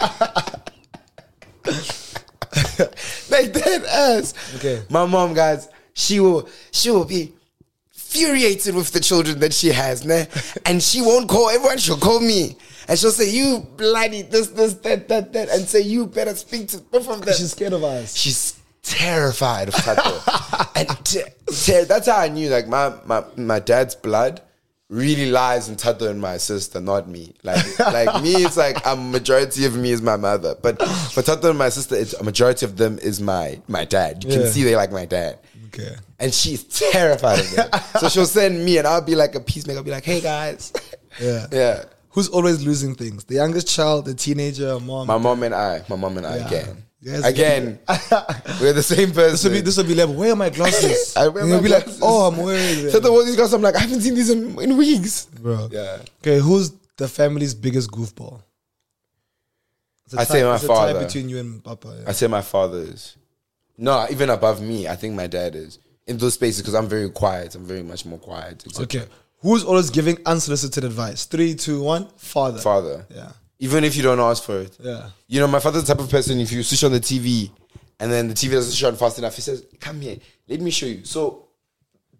Like that ass. Okay. My mom, guys, she will she will be infuriated with the children that she has, nah? And she won't call everyone, she'll call me. And she'll say, you bloody this, this, that, that, that, and say, you better speak to both of them. She's scared of us. She's terrified of Tato. And te- te- that's how I knew, like, my, my, my dad's blood really lies in Tato and my sister, not me. Like, like me, it's like a majority of me is my mother. But for Tato and my sister, it's a majority of them is my, my dad. You can Yeah. see they like my dad. Okay. And she's terrified of them. So she'll send me and I'll be like a peacemaker. I'll be like, hey, guys. Yeah. Yeah. Who's always losing things? The youngest child, the teenager, mom. My mom and I. My mom and I Yeah. again. Yes, again. We're the same person. This will be this will be level. Where are my glasses? I wear And my you'll be like, glasses. oh, I'm wearing them. So the all these guys, I'm like, I haven't seen these in, in weeks. Bro. Yeah. Okay, who's the family's biggest goofball? It's a I say tie- my it's a tie father. between you and Papa. Yeah. I say my father is. No, even above me, I think my dad is. In those spaces, because I'm very quiet. I'm very much more quiet. et cetera. Okay. Who's always giving unsolicited advice? Three, two, one. Father. Father. Yeah. Even if you don't ask for it. Yeah. You know, my father's the type of person, if you switch on the T V and then the T V doesn't switch on fast enough, he says, come here, let me show you. So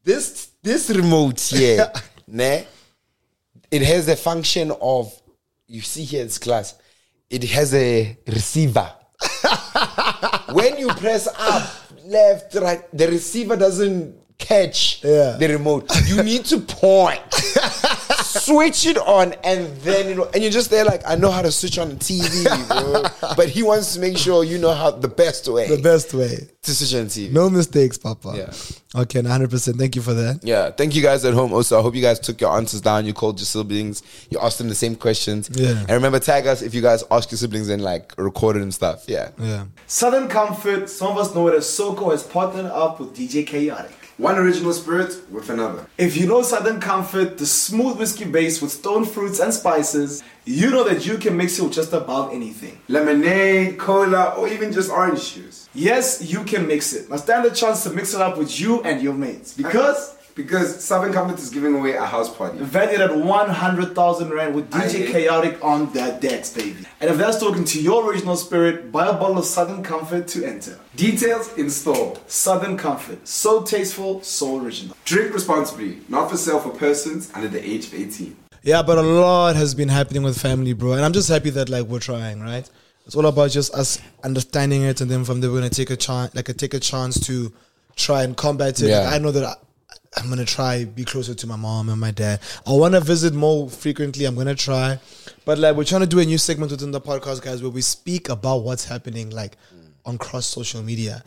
this this remote here, ne, it has a function of, you see here it's glass, it has a receiver. When you press up, left, right, the receiver doesn't catch Yeah. the remote. You need to point, switch it on, and then, you know, and you're just there like, I know how to switch on the T V, bro. But he wants to make sure you know how the best way The best way. to switch on the T V. No mistakes, Papa. Yeah. Okay, one hundred percent. Thank you for that. Yeah, thank you guys at home. Also, I hope you guys took your answers down. You called your siblings. You asked them the same questions. Yeah. And remember, tag us if you guys ask your siblings and like record it and stuff. Yeah. Yeah. Southern Comfort, some of us know it as Soko, has partnered up with D J Chaotic. One original spirit with another. If you know Southern Comfort, the smooth whiskey base with stone fruits and spices, you know that you can mix it with just about anything. Lemonade, cola, or even just orange juice. Yes, you can mix it. Now stand a chance to mix it up with you and your mates. Because Because Southern Comfort is giving away a house party. valued at one hundred thousand rand with D J Aye. Chaotic on their decks, baby. And if that's talking to your original spirit, buy a bottle of Southern Comfort to enter. Details in store. Southern Comfort. So tasteful, so original. Drink responsibly. Not for sale for persons under the age of eighteen. Yeah, but a lot has been happening with family, bro. And I'm just happy that like we're trying, right? It's all about just us understanding it, and then from there we're gonna take a chance, like a, take a chance to try and combat it. Yeah. Like, I know that I, I'm gonna try be closer to my mom and my dad. I wanna visit more frequently. I'm gonna try, but like we're trying to do a new segment within the podcast, guys, where we speak about what's happening like on cross social media.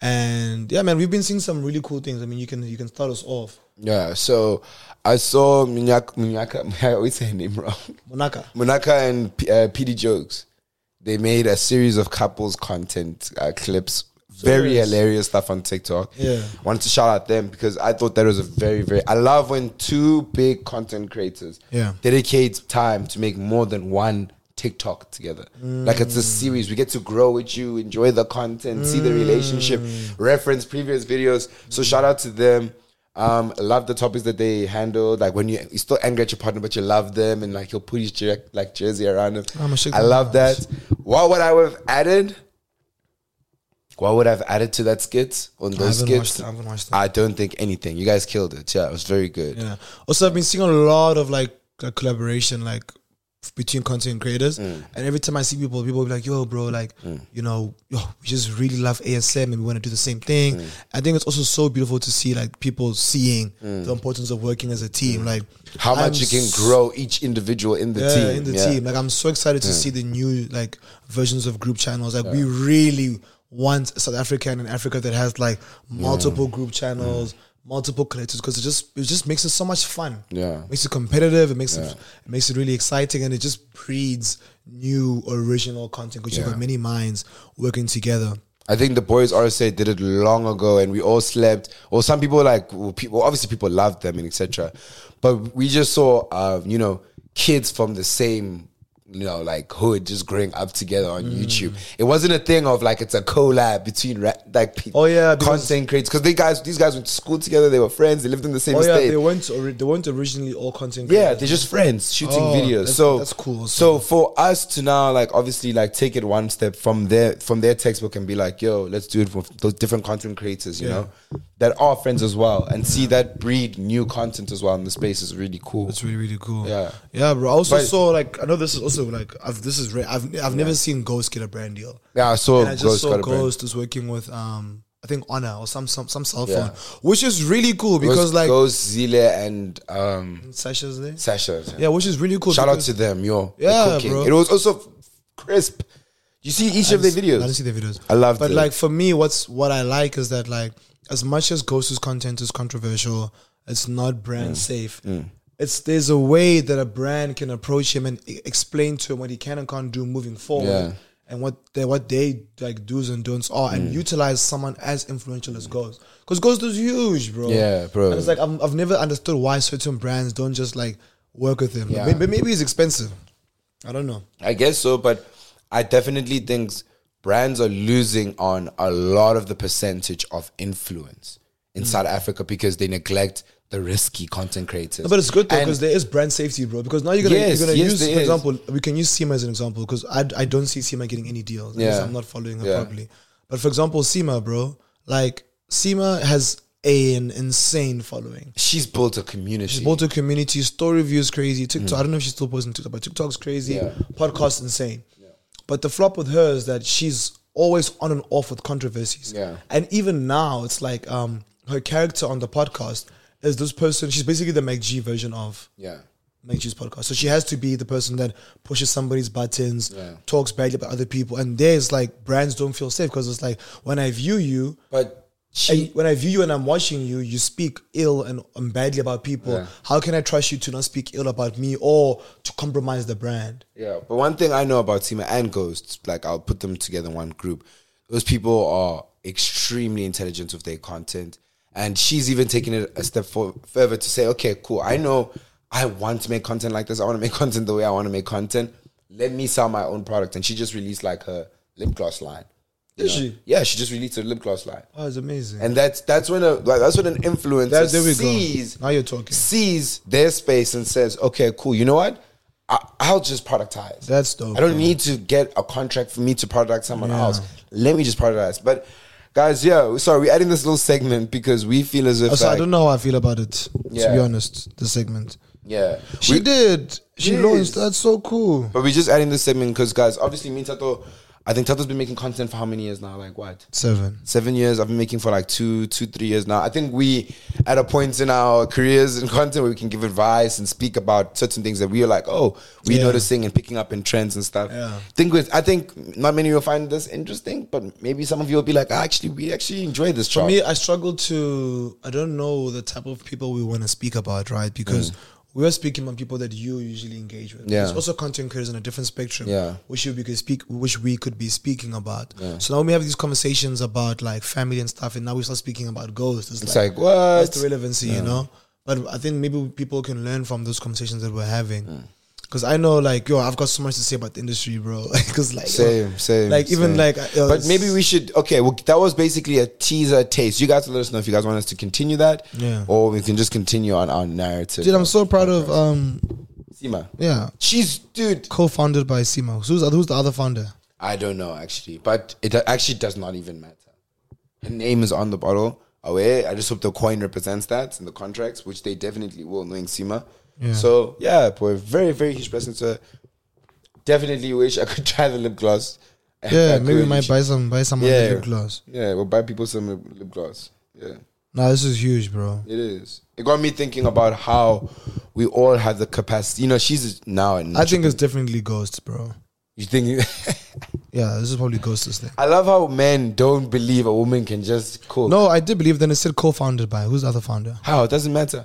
And yeah, man, we've been seeing some really cool things. I mean, you can you can start us off. Yeah, so I saw Munyaka, Munyaka, I always say her name wrong. Monaka. Munaka and P- uh, P D Jokes. They made a series of couples content uh, clips. Very Serious. hilarious stuff on TikTok. Yeah. Wanted to shout out them because I thought that was a very, very... I love when two big content creators Yeah. dedicate time to make more than one TikTok together. Like it's a series. We get to grow with you, enjoy the content, see the relationship, reference previous videos. So shout out to them. Um, I love the topics that they handled. Like when you you still angry at your partner, but you love them, and like he'll put his jer- like jersey around him. I'm a shit I love that. What would I have added? What would I have added to that skit on I those haven't watched skits? it. I haven't watched it. I don't think anything. You guys killed it. Yeah, it was very good. Yeah. Also, I've been seeing a lot of like, like collaboration, like f- between content creators. Mm. And every time I see people, people will be like, "Yo, bro, like, you know, yo, we just really love A S M and we want to do the same thing." Mm. I think it's also so beautiful to see like people seeing the importance of working as a team. Like How I'm much you can s- grow each individual in the yeah, team. in the Yeah. team. Like I'm so excited to see the new like versions of group channels. Like we really want South Africa and an Africa that has like multiple group channels, multiple collectors, because it just it just makes it so much fun. Yeah. Makes it competitive, it makes it it makes it really exciting, and it just breeds new original content because you've Yeah. got many minds working together. I think the boys R S A did it long ago, and we all slept. Or some people like well, people. Obviously, people loved them and et cetera. But we just saw, uh, you know, kids from the same, you know, like hood just growing up together on Mm. YouTube. It wasn't a thing of like it's a collab between ra- like people. Oh, yeah, because- content creators because they guys, these guys went to school together. They were friends. They lived in the same Oh yeah, state. they weren't ori- they weren't originally all content. Yeah, creators. they're just friends shooting Oh, videos. that's- So that's cool also. So for us to now, like, obviously, like, take it one step from their from their textbook and be like, yo, let's do it with those different content creators, you Yeah. know, that are friends as well, and see that breed new content as well in the space is really cool. That's really really cool. Yeah. yeah, bro. I also But- saw like I know this is also like I've this is re- I've I've never seen Ghost get a brand deal. Yeah, I saw And I just Ghost saw got a brand. Ghost is working with um I think Honor or some some some cell phone, Yeah. which is really cool because Ghost, like Ghost, Zile, and um, Sasha's there. Sasha. Yeah, which is really cool. Shout out because- to them, yo. the Yeah, cooking. bro. It was also crisp. You see each I of their didn't- videos. I didn't see the videos. I loved But it. like for me, what's what I like is that like as much as Ghost's content is controversial, it's not brand Mm. safe. It's there's a way that a brand can approach him and e- explain to him what he can and can't do moving forward, Yeah. and what they what they like do's and don'ts are, Mm. and utilize someone as influential as Ghost, because Ghost is huge, bro. Yeah, bro. And it's like I've, I've never understood why certain brands don't just like work with him. Yeah. Maybe, maybe he's expensive. I don't know. I guess so, but I definitely think brands are losing on a lot of the percentage of influence in South Africa because they neglect the risky content creators. No, but it's good though And- because there is brand safety, bro. Because now you're gonna Yes, you're gonna yes, use, there for is. example, we can use Sima as an example because I, I don't see Sima getting any deals because Yeah. I'm not following her Yeah. properly. But for example, Sima, bro, like Sima has an insane following. She's built a community. She's built a community. Story view is crazy. TikTok, mm. I don't know if she's still posting TikTok, but TikTok's crazy. Yeah. Podcast insane. Yeah. But the flop with her is that she's always on and off with controversies. Yeah. And even now, it's like um, her character on the podcast is this person. She's basically the Meg G version of yeah. Meg G's podcast. So she has to be the person that pushes somebody's buttons, yeah. talks badly about other people. And there's like brands don't feel safe because it's like when I view you, but she, when I view you and I'm watching you, you speak ill and, and badly about people. Yeah. How can I trust you to not speak ill about me or to compromise the brand? Yeah, but one thing I know about Seema and Ghost, like I'll put them together in one group. Those people are extremely intelligent with their content. And she's even taken it a step for, further to say, okay, cool, I know I want to make content like this. I want to make content the way I want to make content. Let me sell my own product. And she just released like her lip gloss line. Did know? she? Yeah, she just released her lip gloss line. Oh, it's amazing. And that's that's when a like that's when an influencer that, there we sees go. Now you're talking. sees their space and says, okay, cool. You know what? I, I'll just productize. That's dope. I don't bro. need to get a contract for me to product someone yeah. else. Let me just productize. But guys, yeah, sorry, we're adding this little segment because we feel as if also, like, I don't know how I feel about it. Yeah. To be honest, the segment. Yeah, she we, did. She yes. launched. That's so cool. But we're just adding this segment because, guys, obviously, me and Tato, I think Tato's been making content for how many years now? Like what? Seven. Seven years. I've been making for like two, two, three years now. I think we, at a point in our careers in content where we can give advice and speak about certain things that we are like, oh, we're yeah. noticing and picking up in trends and stuff. Yeah. Think with, I think not many will find this interesting, but maybe some of you will be like, actually, we actually enjoy this. For me, I struggle to, I don't know the type of people we want to speak about, right? Because mm. we're speaking about people that you usually engage with. Yeah. There's also content creators on a different spectrum, yeah. which we could speak, which we could be speaking about. Yeah. So now when we have these conversations about like family and stuff, and now we start speaking about ghosts. It's, it's like, like, what? That's the relevancy, yeah. you know. But I think maybe people can learn from those conversations that we're having. Mm. Because I know, like, yo, I've got so much to say about the industry, bro. Because, like, same, yo, same, like, even same. like, yo, but maybe we should. Okay, well, that was basically a teaser taste. You guys let us know if you guys want us to continue that, yeah, or we can just continue on our narrative. Dude, I'm so proud of um, Seema. Yeah, she's dude co-founded by Seema. Who's who's the other founder? I don't know actually, but it actually does not even matter. Her name is on the bottle. Away. I just hope the coin represents that in the contracts, which they definitely will, knowing Seema. Yeah. So yeah, boy, very very huge person to. Definitely wish I could try the lip gloss. Yeah, maybe we might buy some, buy some yeah. lip gloss. Yeah, we'll buy people some lip, lip gloss. Yeah. Nah, this is huge, bro. It is. It got me thinking about how we all have the capacity. You know, she's now. I think it's definitely ghosts, bro. You think? Yeah, this is probably ghosts thing. I love how men don't believe a woman can just cook. No, I did believe. Then it said co-founded by. Who's the other founder? How? It doesn't matter.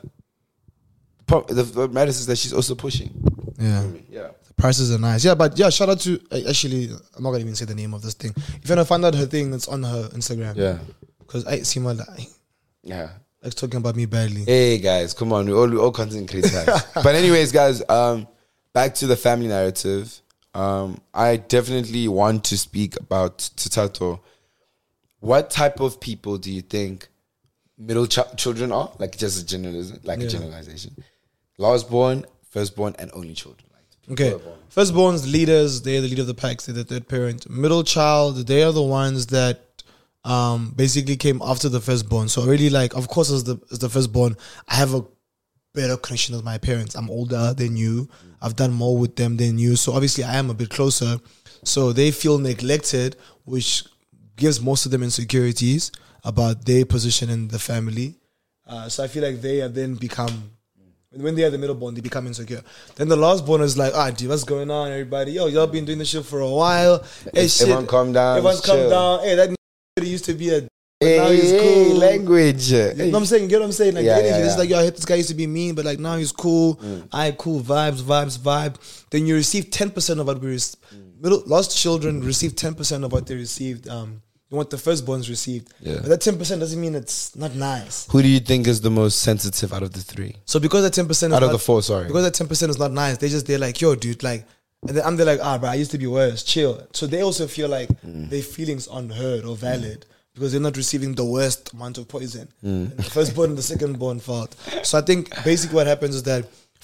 The, the matters is that she's also pushing. Yeah. Yeah. Prices are nice. Yeah, but yeah, shout out to, uh, actually, I'm not going to even say the name of this thing. If you want to find out her thing, it's on her Instagram. Yeah. Because I see my like, yeah. like talking about me badly. Hey, guys, come on. We all, we all content creators. But anyways, guys, um, back to the family narrative. Um, I definitely want to speak about Tato. What type of people do you think middle ch- children are? Like just a generalism, like yeah. a generalization. Last born, firstborn, and only children. Okay, firstborns, leaders, they're the leader of the packs, they're the third parent. Middle child, they are the ones that um, basically came after the firstborn. So really, like, of course, as the as the firstborn, I have a better connection with my parents. I'm older than you. I've done more with them than you. So obviously, I am a bit closer. So they feel neglected, which gives most of them insecurities about their position in the family. Uh, so I feel like they have then become... When they are the middle born, they become insecure. Then the last born is like, ah, dude, what's going on, everybody? Yo, y'all been doing this shit for a while. Hey, shit. Everyone calm down. Everyone's calm chill. down. Hey, that nigga used to be a... Hey, now he's cool. Hey, language. You know what I'm saying? You get what I'm saying? Like, yeah, the energy. yeah, yeah. It's like, yo, I hate this guy used to be mean, but like now he's cool. Mm. All right, cool. Vibes, vibes, vibe. Then you receive ten percent of what we received. Mm. Middle, lost children receive ten percent of what they received. Um, what the firstborns received. Yeah. But that ten percent doesn't mean it's not nice. Who do you think is the most sensitive out of the three? So because that ten percent is out of not, the four, sorry. Because that ten percent is not nice, they just, they're like, yo, dude, like, and then I'm there like, ah, bro, I used to be worse, chill. So they also feel like mm. their feelings unheard or valid mm. because they're not receiving the worst amount of poison. Mm. And the firstborn and the secondborn felt. So I think basically what happens is that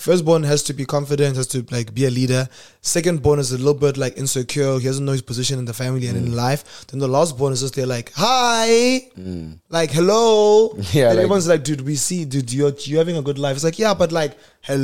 Firstborn has to be confident, has to like be a leader. Secondborn is a little bit like insecure. He doesn't know his position in the family and Mm. in life. Then the lastborn is just there like, hi, like hello. Yeah, and like- everyone's like, dude, we see, dude, you're you having a good life. It's like, yeah, but like,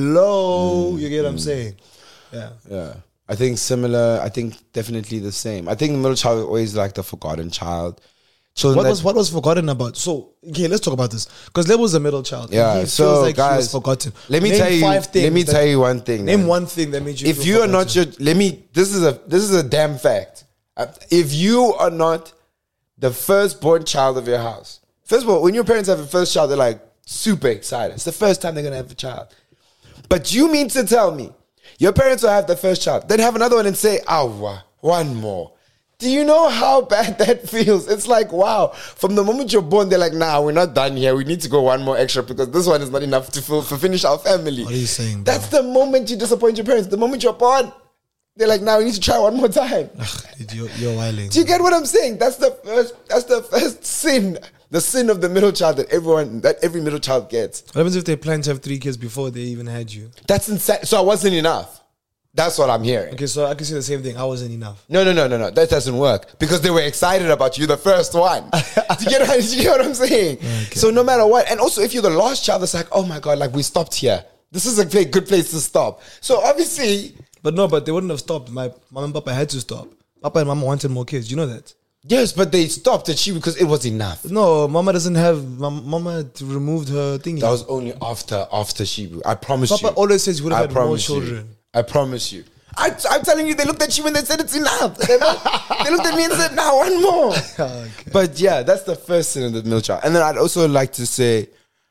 hello. You get what I'm saying? Yeah. Yeah. I think similar. I think definitely the same. I think the middle child is always like the forgotten child. Children What that- was what was forgotten about? So okay, let's talk about this because Lebo was a middle child. and Yeah, he so, feels like he was guys, forgotten. Let me Name tell you. five things Let me that- tell you one thing. Name man. one thing that made you. If feel you are not forgotten. your, let me. This is a this is a damn fact. Uh, If you are not the firstborn child of your house, first of all, when your parents have a first child, they're like super excited. It's the first time they're gonna have a child. But you mean to tell me your parents will have the first child, then have another one and say, "Ah, one more." Do you know how bad that feels? It's like, wow. From the moment you're born, they're like, nah, we're not done here. We need to go one more extra because this one is not enough to, fill, to finish our family. What are you saying, bro? That's the moment you disappoint your parents. The moment you're born, they're like, now we need to try one more time. Dude, you're, you're wilding. Do you get what I'm saying? That's the first. That's the first sin. The sin of the middle child that everyone, that every middle child gets. What happens if they plan to have three kids before they even had you? That's insane. So I wasn't enough. That's what I'm hearing. Okay, so I can say the same thing. I wasn't enough. No, no, no, no, no. That doesn't work because they were excited about you, the first one. do, you get, do you get what I'm saying? Okay. So no matter what, and also if you're the last child, it's like, oh my god, like we stopped here. This is a very good place to stop. So obviously, But no, but they wouldn't have stopped. My mom and papa had to stop. Papa and mama wanted more kids. You know that? yes, but they stopped at you because it was enough. No, mama doesn't have. Mama, mama removed her thingy. That was only after after Shibu. I promise Papa you. always says you would have I had more promise you. children. I promise you. I, I'm telling you, they looked at you and they said it's enough. They, they looked at me and said, "Now one more." Okay. But yeah, that's the first sin of the middle child. And then I'd also like to say,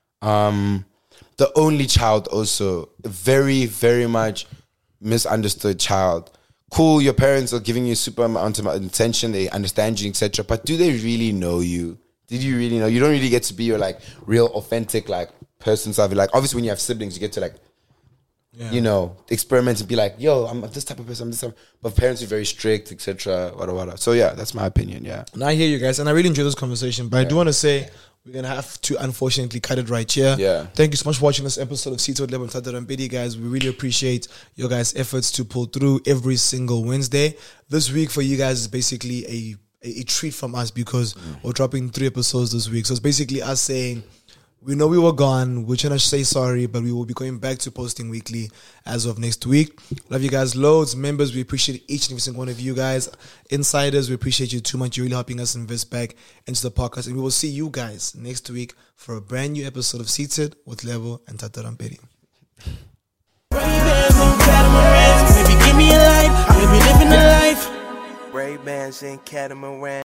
um, the only child also very, very much misunderstood child. Cool, your parents are giving you super amount of attention, they understand you, et cetera. But do they really know you? Did you really know? You don't really get to be your like real authentic like person. So like obviously when you have siblings, you get to like Yeah. you know, experiment and be like, yo, I'm this type of person, I'm this type of, but parents are very strict, et cetera. Wada, wada. So yeah, that's my opinion. Yeah. And I hear you guys, and I really enjoy this conversation. But I do want to say we're gonna have to unfortunately cut it right here. Yeah. Thank you so much for watching this episode of Sito Lebo and Tata Rambedi, guys. We really appreciate your guys' efforts to pull through every single Wednesday. This week for you guys is basically a a, a treat from us because mm. we're dropping three episodes this week. So it's basically us saying, we know we were gone. We're trying to say sorry, but we will be going back to posting weekly as of next week. Love you guys loads. Members, we appreciate each and every single one of you guys. Insiders, we appreciate you too much. You're really helping us invest back into the podcast. And we will see you guys next week for a brand new episode of Seated with Lebo and Tata Rambedi. Ray-Bans and Catamaran.